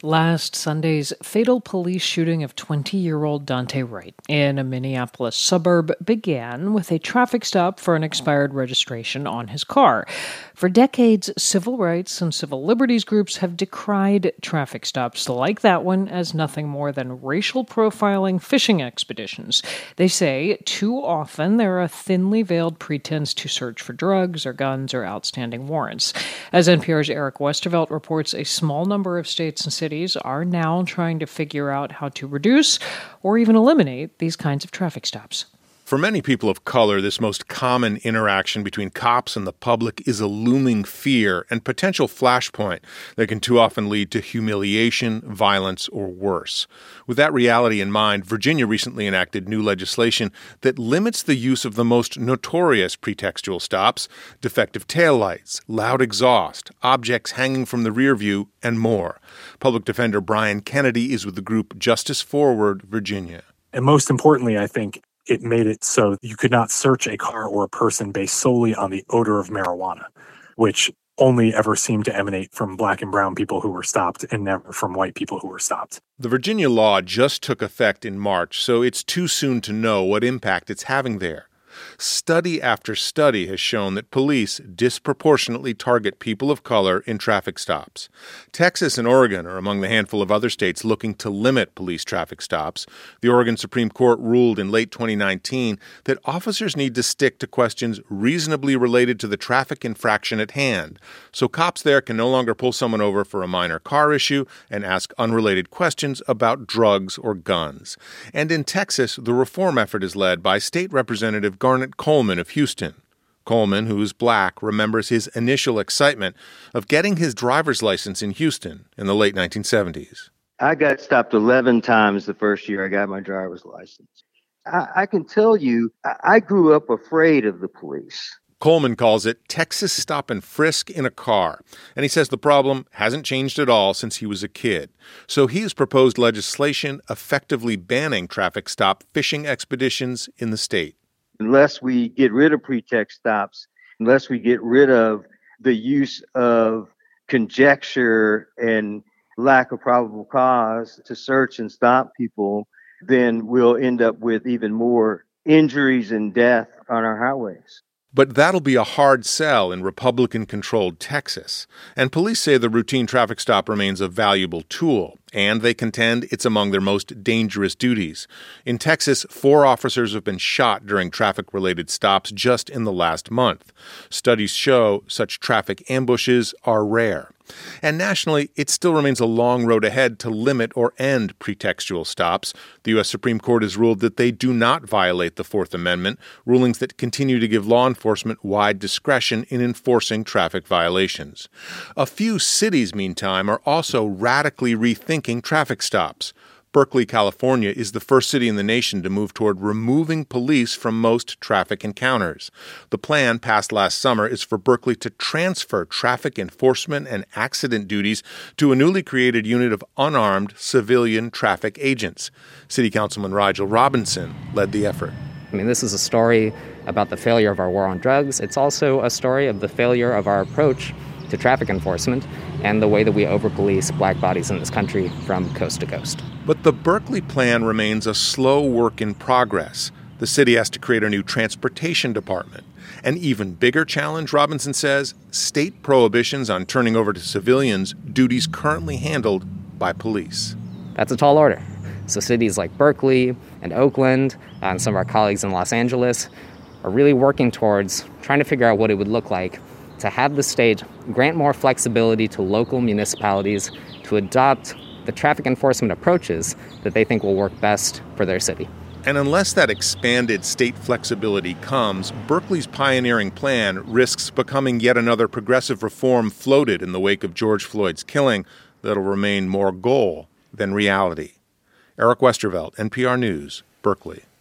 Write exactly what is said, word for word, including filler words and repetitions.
Last Sunday's fatal police shooting of twenty-year-old Dante Wright in a Minneapolis suburb began with a traffic stop for an expired registration on his car. For decades, civil rights and civil liberties groups have decried traffic stops like that one as nothing more than racial profiling fishing expeditions. They say too often they're a thinly veiled pretense to search for drugs or guns or outstanding warrants. As N P R's Eric Westervelt reports, a small number of states and cities are now trying to figure out how to reduce or even eliminate these kinds of traffic stops. For many people of color, this most common interaction between cops and the public is a looming fear and potential flashpoint that can too often lead to humiliation, violence, or worse. With that reality in mind, Virginia recently enacted new legislation that limits the use of the most notorious pretextual stops: defective taillights, loud exhaust, objects hanging from the rear view, and more. Public Defender Brian Kennedy is with the group Justice Forward Virginia. And most importantly, I think, it made it so you could not search a car or a person based solely on the odor of marijuana, which only ever seemed to emanate from black and brown people who were stopped and never from white people who were stopped. The Virginia law just took effect in March, so it's too soon to know what impact it's having there. Study after study has shown that police disproportionately target people of color in traffic stops. Texas and Oregon are among the handful of other states looking to limit police traffic stops. The Oregon Supreme Court ruled in late twenty nineteen that officers need to stick to questions reasonably related to the traffic infraction at hand, so cops there can no longer pull someone over for a minor car issue and ask unrelated questions about drugs or guns. And in Texas, the reform effort is led by State Representative Garnet Coleman of Houston. Coleman, who's black, remembers his initial excitement of getting his driver's license in Houston in the late nineteen seventies. I got stopped eleven times the first year I got my driver's license. I, I can tell you, I, I grew up afraid of the police. Coleman calls it Texas stop and frisk in a car, and he says the problem hasn't changed at all since he was a kid. So he has proposed legislation effectively banning traffic stop fishing expeditions in the state. Unless we get rid of pretext stops, unless we get rid of the use of conjecture and lack of probable cause to search and stop people, then we'll end up with even more injuries and death on our highways. But that'll be a hard sell in Republican-controlled Texas. And police say the routine traffic stop remains a valuable tool, and they contend it's among their most dangerous duties. In Texas, four officers have been shot during traffic-related stops just in the last month. Studies show such traffic ambushes are rare. And nationally, it still remains a long road ahead to limit or end pretextual stops. The U S Supreme Court has ruled that they do not violate the Fourth Amendment, rulings that continue to give law enforcement wide discretion in enforcing traffic violations. A few cities, meantime, are also radically rethinking traffic stops. Berkeley, California, is the first city in the nation to move toward removing police from most traffic encounters. The plan, passed last summer, is for Berkeley to transfer traffic enforcement and accident duties to a newly created unit of unarmed civilian traffic agents. City Councilman Rigel Robinson led the effort. I mean, this is a story about the failure of our war on drugs. It's also a story of the failure of our approach to traffic enforcement and the way that we over-police black bodies in this country from coast to coast. But the Berkeley plan remains a slow work in progress. The city has to create a new transportation department. An even bigger challenge, Robinson says, state prohibitions on turning over to civilians duties currently handled by police. That's a tall order. So cities like Berkeley and Oakland and some of our colleagues in Los Angeles are really working towards trying to figure out what it would look like to have the state grant more flexibility to local municipalities to adopt the traffic enforcement approaches that they think will work best for their city. And unless that expanded state flexibility comes, Berkeley's pioneering plan risks becoming yet another progressive reform floated in the wake of George Floyd's killing that'll remain more goal than reality. Eric Westervelt, N P R News, Berkeley.